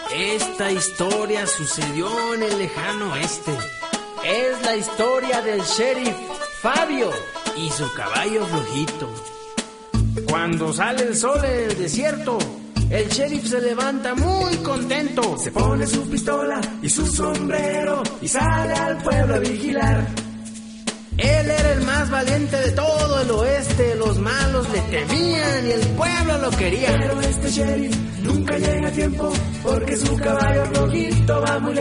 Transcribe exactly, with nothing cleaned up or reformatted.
Esta historia sucedió en el lejano oeste. Es la historia del sheriff Fabio y su caballo flojito. Cuando sale el sol en el desierto, el sheriff se levanta muy contento. Se pone su pistola y su sombrero y sale al pueblo a vigilar. Él era el más valiente de todo el oeste. Los malos le temían y el pueblo lo quería. Pero este sheriff nunca llega a tiempo porque su caballo flojito va muy lejos.